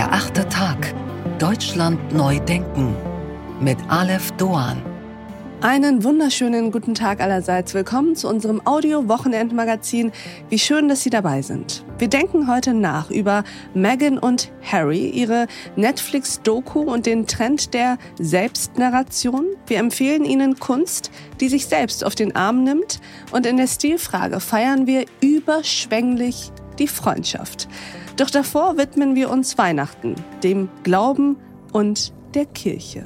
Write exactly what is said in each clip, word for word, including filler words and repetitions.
Der achte Tag. Deutschland neu denken. Mit Aleph Doan. Einen wunderschönen guten Tag allerseits. Willkommen zu unserem Audio-Wochenendmagazin. Wie schön, dass Sie dabei sind. Wir denken heute nach über Meghan und Harry, ihre Netflix-Doku und den Trend der Selbstnarration. Wir empfehlen Ihnen Kunst, die sich selbst auf den Arm nimmt. Und in der Stilfrage feiern wir überschwänglich die Freundschaft. Doch davor widmen wir uns Weihnachten, dem Glauben und der Kirche.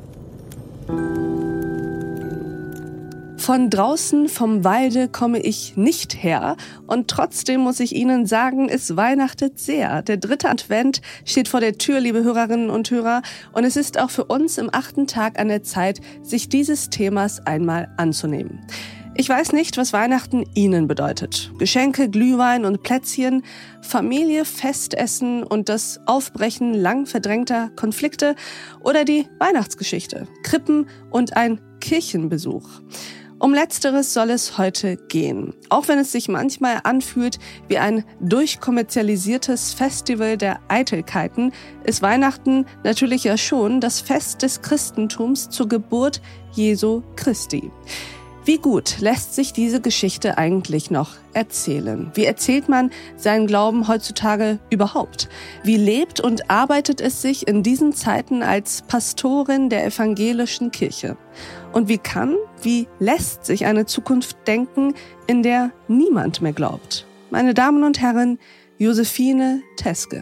Von draußen vom Walde komme ich nicht her und trotzdem muss ich Ihnen sagen, es weihnachtet sehr. Der dritte Advent steht vor der Tür, liebe Hörerinnen und Hörer, und es ist auch für uns im achten Tag an der Zeit, sich dieses Themas einmal anzunehmen. Ich weiß nicht, was Weihnachten Ihnen bedeutet. Geschenke, Glühwein und Plätzchen, Familie, Festessen und das Aufbrechen lang verdrängter Konflikte oder die Weihnachtsgeschichte, Krippen und ein Kirchenbesuch. Um Letzteres soll es heute gehen. Auch wenn es sich manchmal anfühlt wie ein durchkommerzialisiertes Festival der Eitelkeiten, ist Weihnachten natürlich ja schon das Fest des Christentums zur Geburt Jesu Christi. Wie gut lässt sich diese Geschichte eigentlich noch erzählen? Wie erzählt man seinen Glauben heutzutage überhaupt? Wie lebt und arbeitet es sich in diesen Zeiten als Pastorin der evangelischen Kirche? Und wie kann, wie lässt sich eine Zukunft denken, in der niemand mehr glaubt? Meine Damen und Herren, Josephine Teske.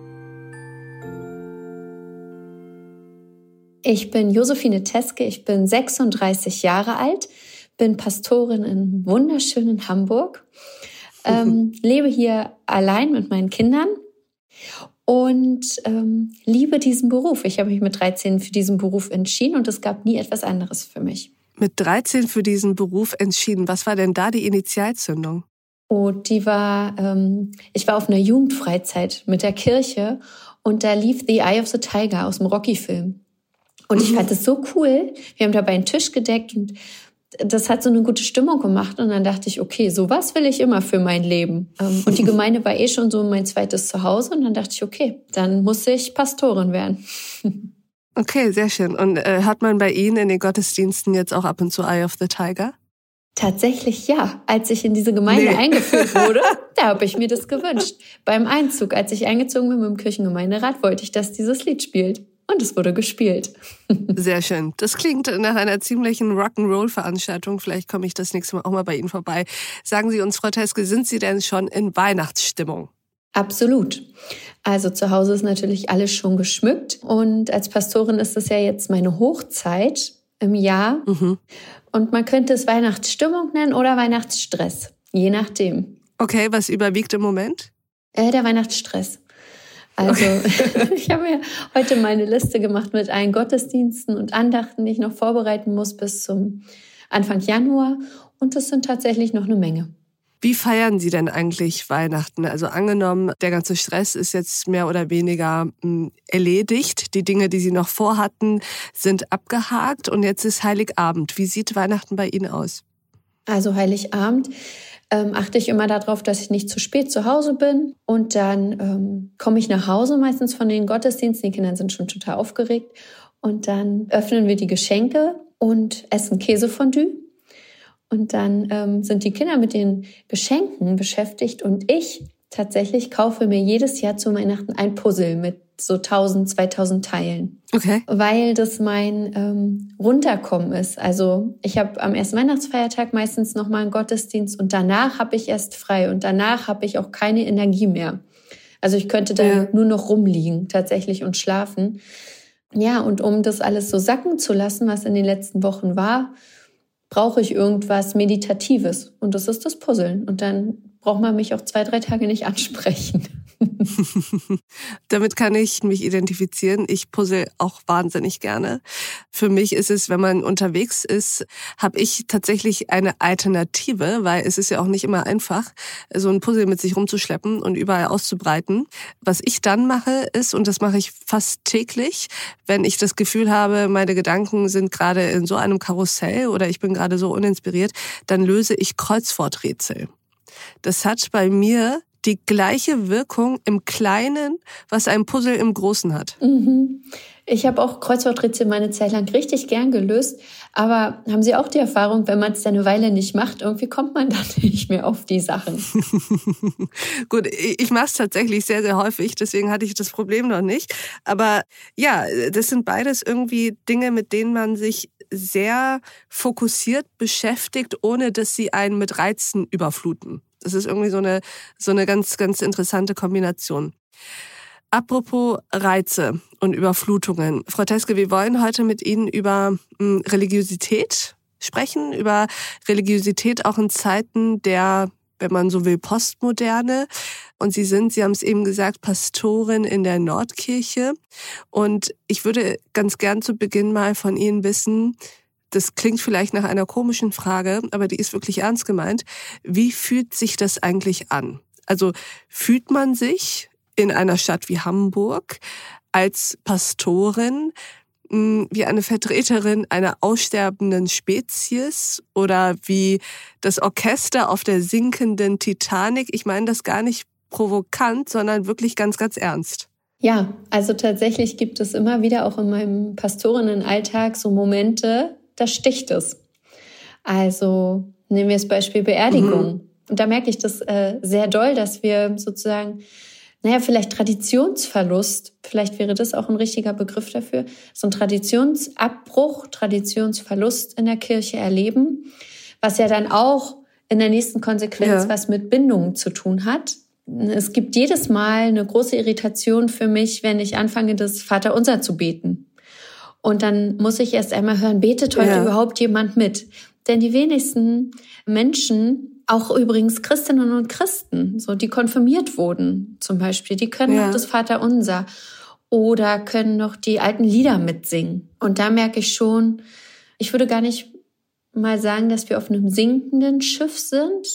Ich bin Josephine Teske, ich bin sechsunddreißig Jahre alt, bin Pastorin in wunderschönen Hamburg, ähm, lebe hier allein mit meinen Kindern und ähm, liebe diesen Beruf. Ich habe mich mit dreizehn für diesen Beruf entschieden und es gab nie etwas anderes für mich. Mit dreizehn für diesen Beruf entschieden. Was war denn da die Initialzündung? Oh, die war, ähm, ich war auf einer Jugendfreizeit mit der Kirche und da lief The Eye of the Tiger aus dem Rocky-Film. Und ich fand das so cool. Wir haben dabei einen Tisch gedeckt und das hat so eine gute Stimmung gemacht. Und dann dachte ich, okay, sowas will ich immer für mein Leben. Und die Gemeinde war eh schon so mein zweites Zuhause. Und dann dachte ich, okay, dann muss ich Pastorin werden. Okay, sehr schön. Und äh, hat man bei Ihnen in den Gottesdiensten jetzt auch ab und zu Eye of the Tiger? Tatsächlich ja. Als ich in diese Gemeinde nee. eingeführt wurde, da habe ich mir das gewünscht. Beim Einzug, als ich eingezogen bin mit dem Kirchengemeinderat, wollte ich, dass dieses Lied spielt. Und es wurde gespielt. Sehr schön. Das klingt nach einer ziemlichen Rock'n'Roll-Veranstaltung. Vielleicht komme ich das nächste Mal auch mal bei Ihnen vorbei. Sagen Sie uns, Frau Teske, sind Sie denn schon in Weihnachtsstimmung? Absolut. Also zu Hause ist natürlich alles schon geschmückt. Und als Pastorin ist es ja jetzt meine Hochzeit im Jahr. Mhm. Und man könnte es Weihnachtsstimmung nennen oder Weihnachtsstress. Je nachdem. Okay, was überwiegt im Moment? Äh, der Weihnachtsstress. Also okay. Ich habe mir heute meine Liste gemacht mit allen Gottesdiensten und Andachten, die ich noch vorbereiten muss bis zum Anfang Januar. Und das sind tatsächlich noch eine Menge. Wie feiern Sie denn eigentlich Weihnachten? Also angenommen, der ganze Stress ist jetzt mehr oder weniger mh, erledigt. Die Dinge, die Sie noch vorhatten, sind abgehakt und jetzt ist Heiligabend. Wie sieht Weihnachten bei Ihnen aus? Also Heiligabend ähm, achte ich immer darauf, dass ich nicht zu spät zu Hause bin. Und dann ähm, komme ich nach Hause meistens von den Gottesdiensten. Die Kinder sind schon total aufgeregt. Und dann öffnen wir die Geschenke und essen Käsefondue. Und dann ähm, sind die Kinder mit den Geschenken beschäftigt. Und ich tatsächlich kaufe mir jedes Jahr zu Weihnachten ein Puzzle mit so tausend, zweitausend Teilen. Okay. Weil das mein ähm, Runterkommen ist. Also ich habe am ersten Weihnachtsfeiertag meistens nochmal einen Gottesdienst und danach habe ich erst frei und danach habe ich auch keine Energie mehr. Also ich könnte da ja. nur noch rumliegen tatsächlich und schlafen. Ja, und um das alles so sacken zu lassen, was in den letzten Wochen war, brauche ich irgendwas Meditatives. Und das ist das Puzzeln. Und dann braucht man mich auch zwei, drei Tage nicht ansprechen. Damit kann ich mich identifizieren. Ich puzzle auch wahnsinnig gerne. Für mich ist es, wenn man unterwegs ist, habe ich tatsächlich eine Alternative, weil es ist ja auch nicht immer einfach, so ein Puzzle mit sich rumzuschleppen und überall auszubreiten. Was ich dann mache ist, und das mache ich fast täglich, wenn ich das Gefühl habe, meine Gedanken sind gerade in so einem Karussell oder ich bin gerade so uninspiriert, dann löse ich Kreuzworträtsel. Das hat bei mir die gleiche Wirkung im Kleinen, was ein Puzzle im Großen hat. Mhm. Ich habe auch Kreuzworträtsel meine Zeit lang richtig gern gelöst. Aber haben Sie auch die Erfahrung, wenn man es eine Weile nicht macht, irgendwie kommt man dann nicht mehr auf die Sachen? Gut, ich mache es tatsächlich sehr, sehr häufig. Deswegen hatte ich das Problem noch nicht. Aber ja, das sind beides irgendwie Dinge, mit denen man sich sehr fokussiert beschäftigt, ohne dass sie einen mit Reizen überfluten. Das ist irgendwie so eine, so eine ganz, ganz interessante Kombination. Apropos Reize und Überflutungen. Frau Teske, wir wollen heute mit Ihnen über m, Religiosität sprechen, über Religiosität auch in Zeiten der, wenn man so will, Postmoderne. Und Sie sind, Sie haben es eben gesagt, Pastorin in der Nordkirche. Und ich würde ganz gern zu Beginn mal von Ihnen wissen, das klingt vielleicht nach einer komischen Frage, aber die ist wirklich ernst gemeint. Wie fühlt sich das eigentlich an? Also fühlt man sich in einer Stadt wie Hamburg als Pastorin wie eine Vertreterin einer aussterbenden Spezies oder wie das Orchester auf der sinkenden Titanic? Ich meine das gar nicht provokant, sondern wirklich ganz, ganz ernst. Ja, also tatsächlich gibt es immer wieder auch in meinem Pastorinnenalltag so Momente, da sticht es. Also nehmen wir das Beispiel Beerdigung. Mhm. Und da merke ich das äh, sehr doll, dass wir sozusagen Naja, vielleicht Traditionsverlust, vielleicht wäre das auch ein richtiger Begriff dafür, so ein Traditionsabbruch, Traditionsverlust in der Kirche erleben, was ja dann auch in der nächsten Konsequenz ja. was mit Bindungen zu tun hat. Es gibt jedes Mal eine große Irritation für mich, wenn ich anfange, das Vaterunser zu beten. Und dann muss ich erst einmal hören, betet heute ja. überhaupt jemand mit? Denn die wenigsten Menschen, auch übrigens Christinnen und Christen, so die konfirmiert wurden zum Beispiel, die können ja. noch das Vaterunser oder können noch die alten Lieder mitsingen. Und da merke ich schon, ich würde gar nicht mal sagen, dass wir auf einem sinkenden Schiff sind.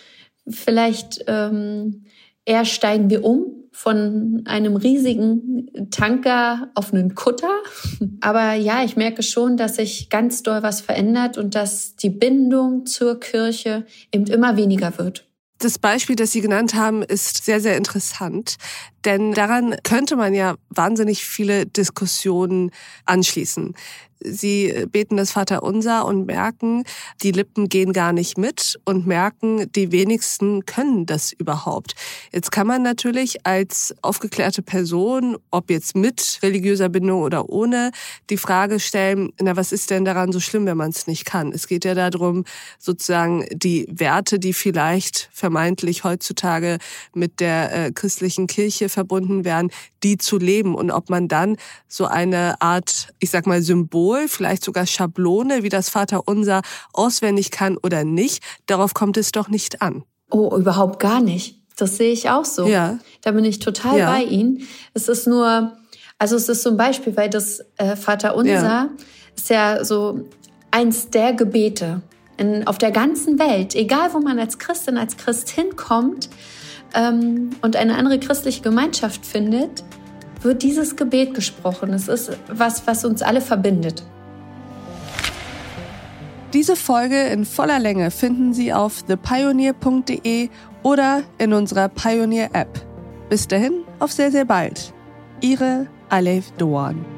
Vielleicht ähm, eher steigen wir um von einem riesigen Tanker auf einen Kutter. Aber ja, ich merke schon, dass sich ganz doll was verändert und dass die Bindung zur Kirche eben immer weniger wird. Das Beispiel, das Sie genannt haben, ist sehr, sehr interessant, denn daran könnte man ja wahnsinnig viele Diskussionen anschließen. Sie beten das Vaterunser und merken, die Lippen gehen gar nicht mit und merken, die wenigsten können das überhaupt. Jetzt kann man natürlich als aufgeklärte Person, ob jetzt mit religiöser Bindung oder ohne, die Frage stellen, na, was ist denn daran so schlimm, wenn man es nicht kann? Es geht ja darum, sozusagen die Werte, die vielleicht vermeintlich heutzutage mit der äh, christlichen Kirche verbunden werden, die zu leben und ob man dann so eine Art, ich sag mal, Symbol, vielleicht sogar Schablone, wie das Vaterunser auswendig kann oder nicht, darauf kommt es doch nicht an. Oh, überhaupt gar nicht. Das sehe ich auch so. Ja. Da bin ich total ja. bei Ihnen. Es ist nur, also es ist so ein Beispiel, weil das äh, Vaterunser ja. ist ja so eins der Gebete in, auf der ganzen Welt, egal wo man als Christin, als Christ hinkommt ähm, und eine andere christliche Gemeinschaft findet, wird dieses Gebet gesprochen. Es ist was, was uns alle verbindet. Diese Folge in voller Länge finden Sie auf the pioneer punkt de oder in unserer Pioneer-App. Bis dahin, auf sehr, sehr bald. Ihre Alef Doan.